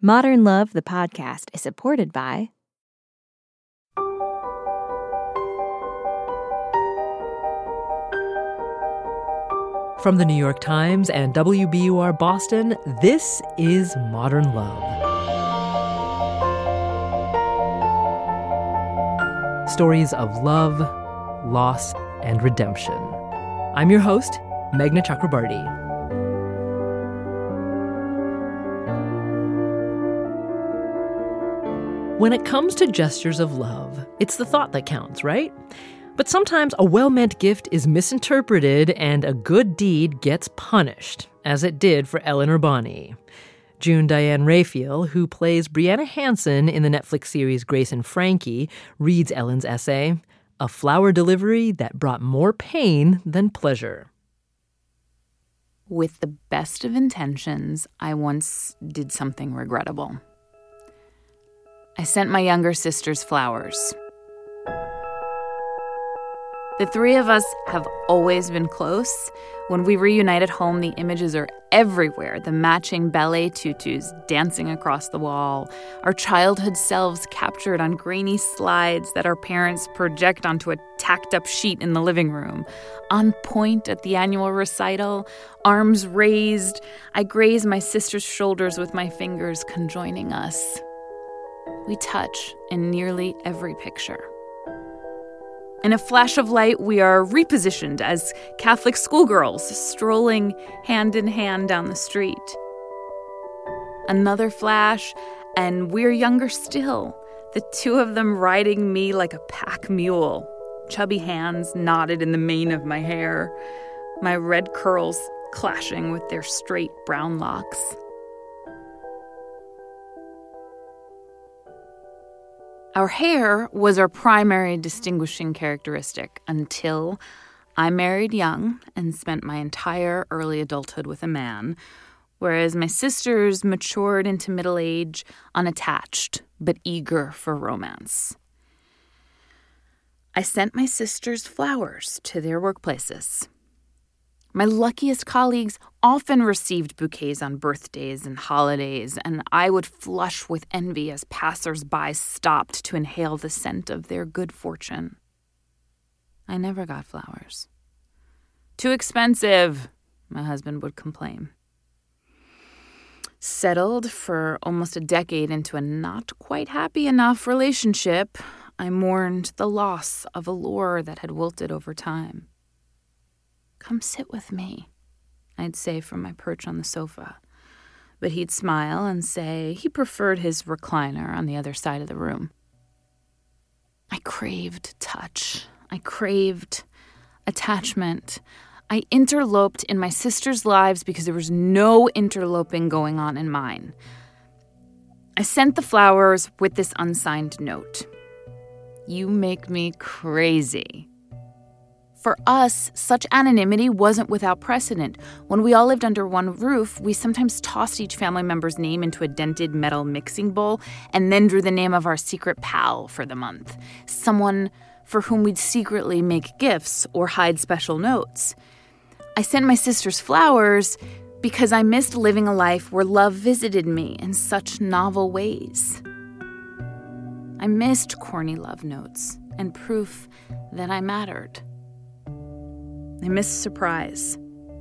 Modern Love, the podcast, is supported by From the New York Times and WBUR Boston, this is Modern Love. Stories of love, loss, and redemption. I'm your host, Meghna Chakrabarty. When it comes to gestures of love, it's the thought that counts, right? But sometimes a well-meant gift is misinterpreted and a good deed gets punished, as it did for Ellen Urbani. June Diane Raphael, who plays Brianna Hansen in the Netflix series Grace and Frankie, reads Ellen's essay, A Flower Delivery That Brought More Pain Than Pleasure. With the best of intentions, I once did something regrettable. I sent my younger sisters flowers. The three of us have always been close. When we reunite at home, the images are everywhere. The matching ballet tutus dancing across the wall, our childhood selves captured on grainy slides that our parents project onto a tacked-up sheet in the living room. On point at the annual recital, arms raised, I graze my sister's shoulders with my fingers, conjoining us. We touch in nearly every picture. In a flash of light, we are repositioned as Catholic schoolgirls strolling hand in hand down the street. Another flash, and we're younger still, the two of them riding me like a pack mule, chubby hands knotted in the mane of my hair, my red curls clashing with their straight brown locks. Our hair was our primary distinguishing characteristic until I married young and spent my entire early adulthood with a man, whereas my sisters matured into middle age unattached but eager for romance. I sent my sisters flowers to their workplaces. My luckiest colleagues often received bouquets on birthdays and holidays, and I would flush with envy as passers-by stopped to inhale the scent of their good fortune. I never got flowers. Too expensive, my husband would complain. Settled for almost a decade into a not quite happy enough relationship, I mourned the loss of allure that had wilted over time. "Come sit with me," I'd say from my perch on the sofa. But he'd smile and say he preferred his recliner on the other side of the room. I craved touch. I craved attachment. I interloped in my sisters' lives because there was no interloping going on in mine. I sent the flowers with this unsigned note. "You make me crazy." For us, such anonymity wasn't without precedent. When we all lived under one roof, we sometimes tossed each family member's name into a dented metal mixing bowl and then drew the name of our secret pal for the month, someone for whom we'd secretly make gifts or hide special notes. I sent my sisters flowers because I missed living a life where love visited me in such novel ways. I missed corny love notes and proof that I mattered. I miss surprise.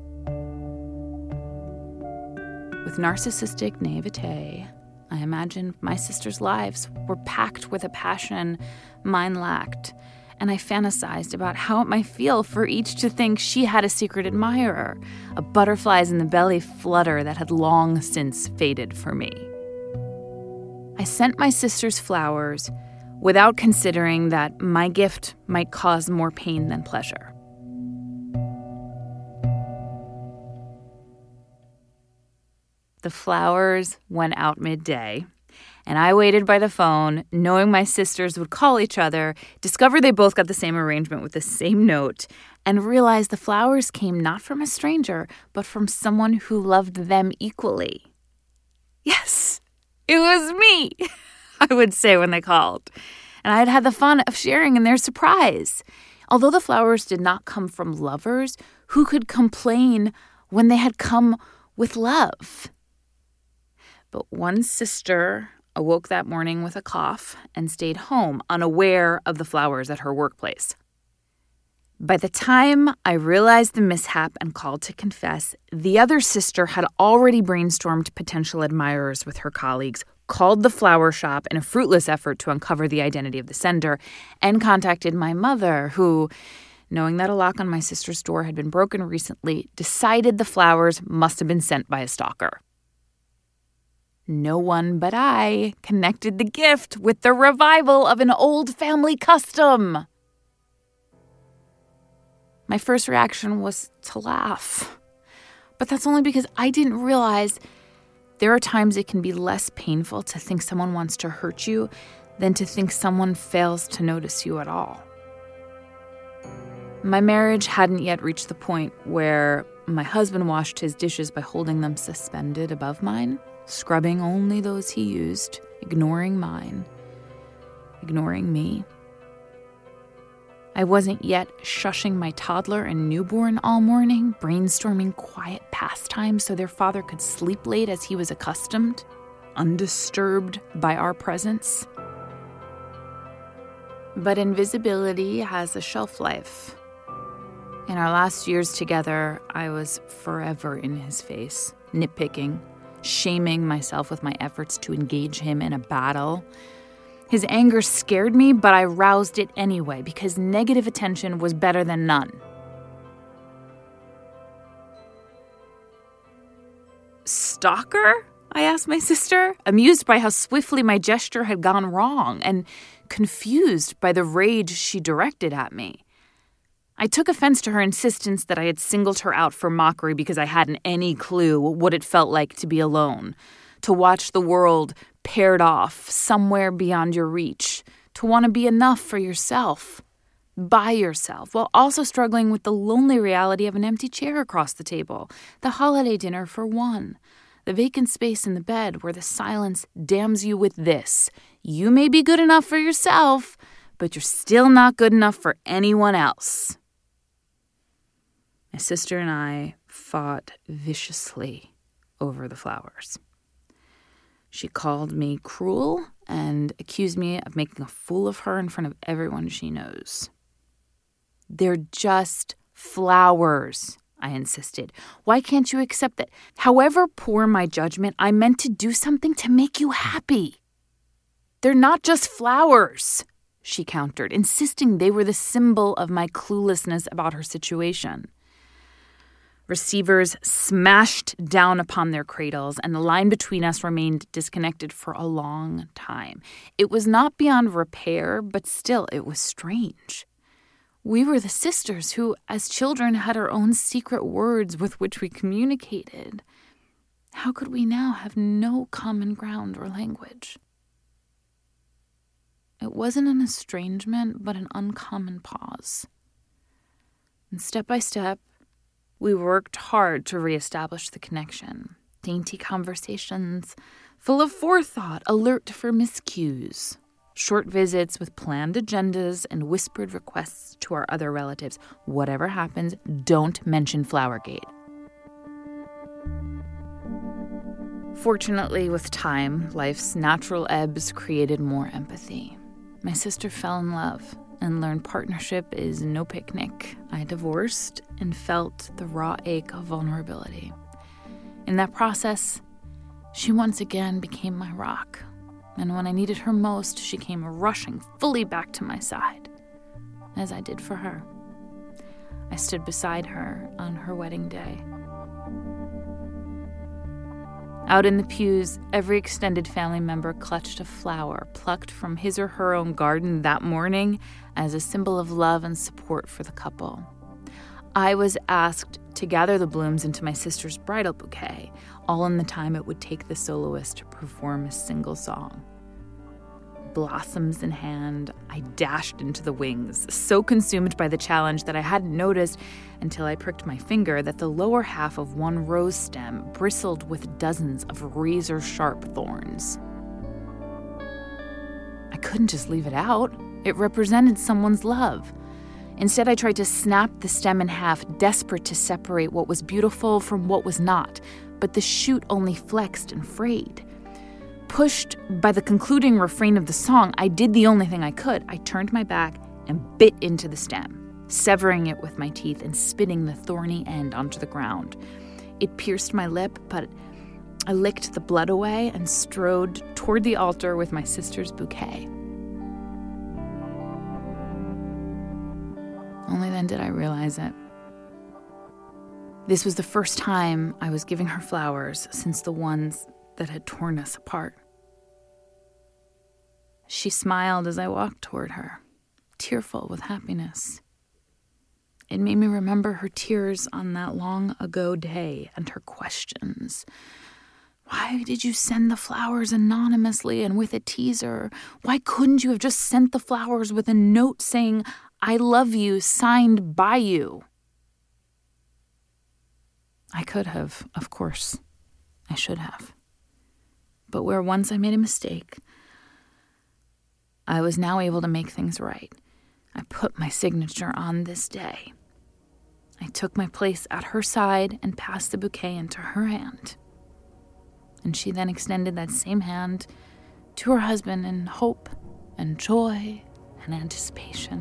With narcissistic naivete, I imagined my sisters' lives were packed with a passion mine lacked, and I fantasized about how it might feel for each to think she had a secret admirer, a butterflies in the belly flutter that had long since faded for me. I sent my sisters flowers without considering that my gift might cause more pain than pleasure. The flowers went out midday, and I waited by the phone, knowing my sisters would call each other, discover they both got the same arrangement with the same note, and realize the flowers came not from a stranger, but from someone who loved them equally. Yes, it was me, I would say when they called, and I'd had the fun of sharing in their surprise. Although the flowers did not come from lovers, who could complain when they had come with love? But one sister awoke that morning with a cough and stayed home, unaware of the flowers at her workplace. By the time I realized the mishap and called to confess, the other sister had already brainstormed potential admirers with her colleagues, called the flower shop in a fruitless effort to uncover the identity of the sender, and contacted my mother, who, knowing that a lock on my sister's door had been broken recently, decided the flowers must have been sent by a stalker. No one but I connected the gift with the revival of an old family custom. My first reaction was to laugh. But that's only because I didn't realize there are times it can be less painful to think someone wants to hurt you than to think someone fails to notice you at all. My marriage hadn't yet reached the point where my husband washed his dishes by holding them suspended above mine, scrubbing only those he used, ignoring mine, ignoring me. I wasn't yet shushing my toddler and newborn all morning, brainstorming quiet pastimes so their father could sleep late as he was accustomed, undisturbed by our presence. But invisibility has a shelf life. In our last years together, I was forever in his face, nitpicking, shaming myself with my efforts to engage him in a battle. His anger scared me, but I roused it anyway because negative attention was better than none. "Stalker?" I asked my sister, amused by how swiftly my gesture had gone wrong and confused by the rage she directed at me. I took offense to her insistence that I had singled her out for mockery because I hadn't any clue what it felt like to be alone, to watch the world paired off somewhere beyond your reach, to want to be enough for yourself, by yourself, while also struggling with the lonely reality of an empty chair across the table, the holiday dinner for one, the vacant space in the bed where the silence damns you with this: you may be good enough for yourself, but you're still not good enough for anyone else. My sister and I fought viciously over the flowers. She called me cruel and accused me of making a fool of her in front of everyone she knows. "They're just flowers," I insisted. "Why can't you accept that? However poor my judgment, I meant to do something to make you happy." "They're not just flowers," she countered, insisting they were the symbol of my cluelessness about her situation. Receivers smashed down upon their cradles, and the line between us remained disconnected for a long time. It was not beyond repair, but still it was strange. We were the sisters who, as children, had our own secret words with which we communicated. How could we now have no common ground or language? It wasn't an estrangement, but an uncommon pause. And step by step, we worked hard to reestablish the connection. Dainty conversations, full of forethought, alert for miscues. Short visits with planned agendas and whispered requests to our other relatives. Whatever happens, don't mention Flowergate. Fortunately, with time, life's natural ebbs created more empathy. My sister fell in love and learned partnership is no picnic. I divorced and felt the raw ache of vulnerability. In that process, she once again became my rock. And when I needed her most, she came rushing fully back to my side, as I did for her. I stood beside her on her wedding day. Out in the pews, every extended family member clutched a flower plucked from his or her own garden that morning as a symbol of love and support for the couple. I was asked to gather the blooms into my sister's bridal bouquet, all in the time it would take the soloist to perform a single song. Blossoms in hand, I dashed into the wings, so consumed by the challenge that I hadn't noticed until I pricked my finger that the lower half of one rose stem bristled with dozens of razor-sharp thorns. I couldn't just leave it out. It represented someone's love. Instead, I tried to snap the stem in half, desperate to separate what was beautiful from what was not, but the shoot only flexed and frayed. pushed by the concluding refrain of the song, I did the only thing I could. I turned my back and bit into the stem, severing it with my teeth and spitting the thorny end onto the ground. It pierced my lip, but I licked the blood away and strode toward the altar with my sister's bouquet. Only then did I realize it. This was the first time I was giving her flowers since the ones that had torn us apart. She smiled as I walked toward her, tearful with happiness. It made me remember her tears on that long ago day and her questions. Why did you send the flowers anonymously and with a teaser? Why couldn't you have just sent the flowers with a note saying, I love you, signed by you? I could have, of course. I should have. But where once I made a mistake, I was now able to make things right. I put my signature on this day. I took my place at her side and passed the bouquet into her hand. And she then extended that same hand to her husband in hope and joy and anticipation.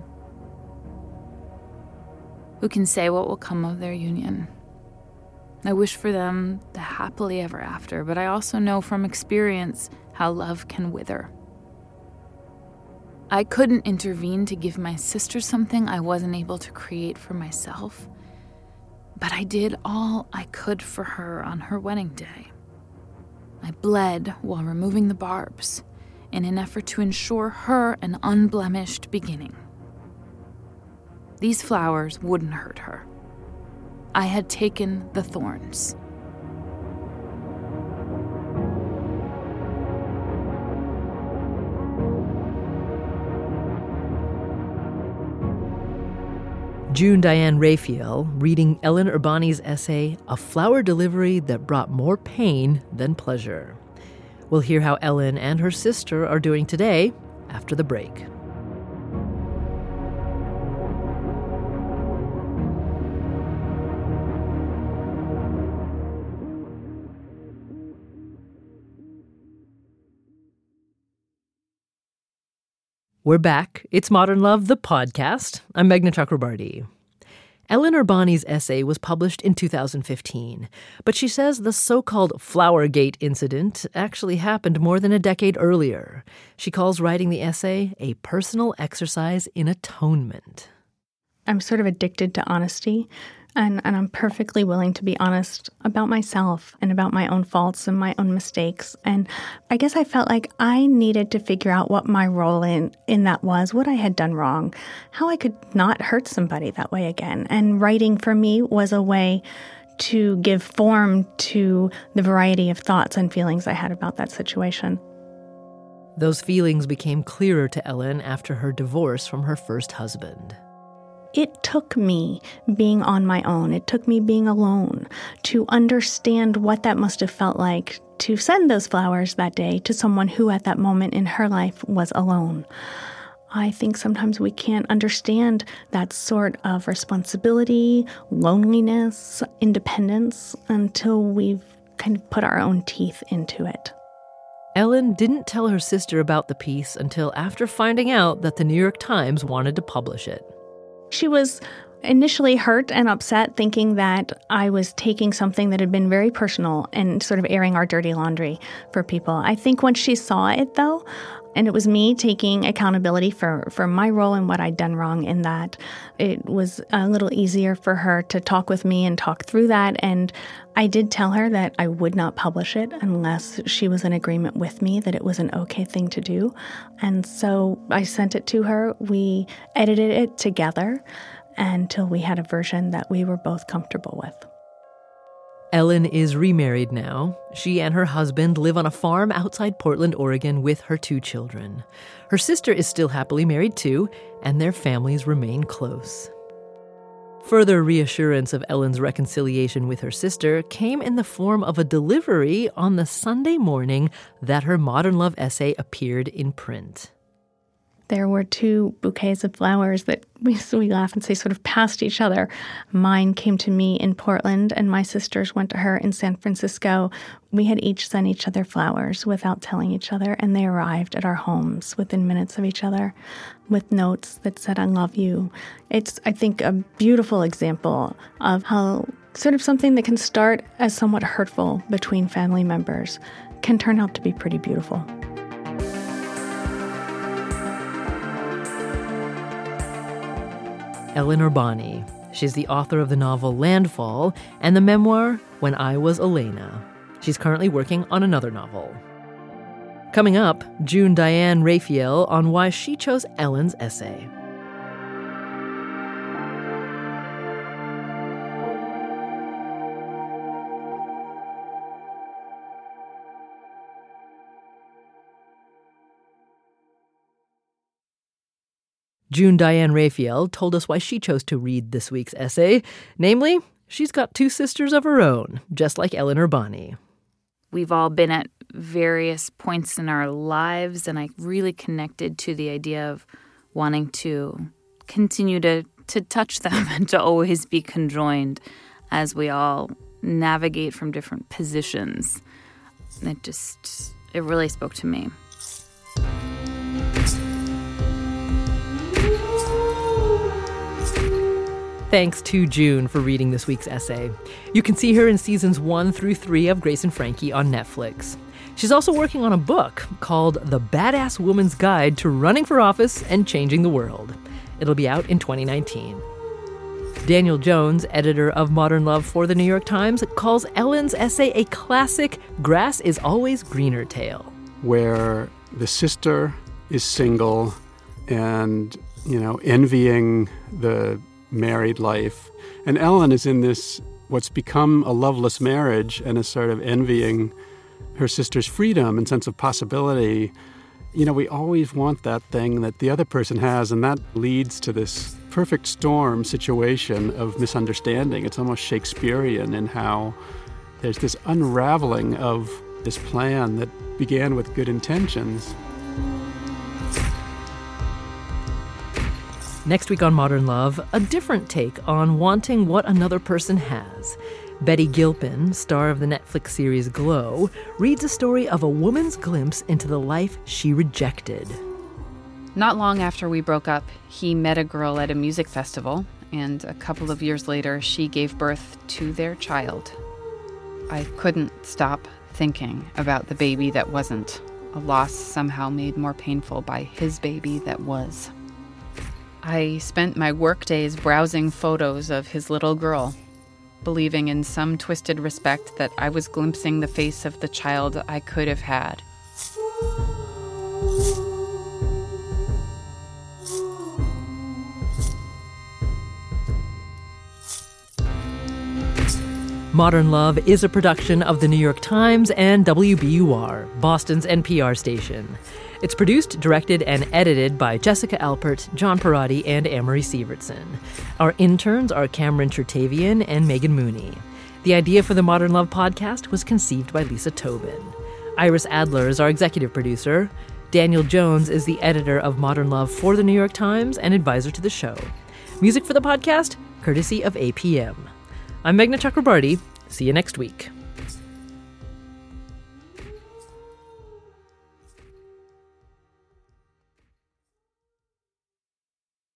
Who can say what will come of their union? I wish for them the happily ever after, but I also know from experience how love can wither. I couldn't intervene to give my sister something I wasn't able to create for myself, but I did all I could for her on her wedding day. I bled while removing the barbs in an effort to ensure her an unblemished beginning. These flowers wouldn't hurt her. I had taken the thorns. June Diane Raphael reading Ellen Urbani's essay, A Flower Delivery That Brought More Pain Than Pleasure. We'll hear how Ellen and her sister are doing today after the break. We're back. It's Modern Love, the podcast. I'm Meghna Chakrabarti. Ellen Urbani's essay was published in 2015, but she says the so-called Flowergate incident actually happened more than a decade earlier. She calls writing the essay a personal exercise in atonement. I'm sort of addicted to honesty, and I'm perfectly willing to be honest about myself and about my own faults and my own mistakes. And I guess I felt like I needed to figure out what my role in that was, what I had done wrong, how I could not hurt somebody that way again. And writing for me was a way to give form to the variety of thoughts and feelings I had about that situation. Those feelings became clearer to Ellen after her divorce from her first husband. It took me being on my own, it took me being alone to understand what that must have felt like to send those flowers that day to someone who at that moment in her life was alone. I think sometimes we can't understand that sort of responsibility, loneliness, independence until we've kind of put our own teeth into it. Ellen didn't tell her sister about the piece until after finding out that the New York Times wanted to publish it. She was initially hurt and upset, thinking that I was taking something that had been very personal and sort of airing our dirty laundry for people. I think once she saw it, though, and it was me taking accountability for my role and what I'd done wrong in that, it was a little easier for her to talk with me and talk through that. And I did tell her that I would not publish it unless she was in agreement with me that it was an okay thing to do. And so I sent it to her. We edited it together until we had a version that we were both comfortable with. Ellen is remarried now. She and her husband live on a farm outside Portland, Oregon with her 2 children. Her sister is still happily married too, and their families remain close. Further reassurance of Ellen's reconciliation with her sister came in the form of a delivery on the Sunday morning that her Modern Love essay appeared in print. There were 2 bouquets of flowers that we laugh and say sort of past each other. Mine came to me in Portland, and my sisters went to her in San Francisco. We had each sent each other flowers without telling each other, and they arrived at our homes within minutes of each other with notes that said, I love you. It's, I think, a beautiful example of how sort of something that can start as somewhat hurtful between family members can turn out to be pretty beautiful. Ellen Urbani. She's the author of the novel Landfall and the memoir When I Was Elena. She's currently working on another novel. Coming up, June Diane Raphael on why she chose Ellen's essay. June Diane Raphael told us why she chose to read this week's essay. Namely, she's got two sisters of her own, just like Ellen Urbani. We've all been at various points in our lives, and I really connected to the idea of wanting to continue to touch them and to always be conjoined as we all navigate from different positions. It really spoke to me. Thanks to June for reading this week's essay. You can see her in seasons 1 through 3 of Grace and Frankie on Netflix. She's also working on a book called The Badass Woman's Guide to Running for Office and Changing the World. It'll be out in 2019. Daniel Jones, editor of Modern Love for The New York Times, calls Ellen's essay a classic grass is always greener tale. Where the sister is single and, envying the married life. And Ellen is in this, what's become a loveless marriage, and is sort of envying her sister's freedom and sense of possibility. We always want that thing that the other person has, and that leads to this perfect storm situation of misunderstanding. It's almost Shakespearean in how there's this unraveling of this plan that began with good intentions. Next week on Modern Love, a different take on wanting what another person has. Betty Gilpin, star of the Netflix series Glow, reads a story of a woman's glimpse into the life she rejected. Not long after we broke up, he met a girl at a music festival, and a couple of years later, she gave birth to their child. I couldn't stop thinking about the baby that wasn't, a loss somehow made more painful by his baby that was. I spent my workdays browsing photos of his little girl, believing in some twisted respect that I was glimpsing the face of the child I could have had. Modern Love is a production of The New York Times and WBUR, Boston's NPR station. It's produced, directed, and edited by Jessica Alpert, John Perotti, and Amory Sievertson. Our interns are Cameron Chertavian and Megan Mooney. The idea for the Modern Love podcast was conceived by Lisa Tobin. Iris Adler is our executive producer. Daniel Jones is the editor of Modern Love for The New York Times and advisor to the show. Music for the podcast, courtesy of APM. I'm Meghna Chakrabarti. See you next week.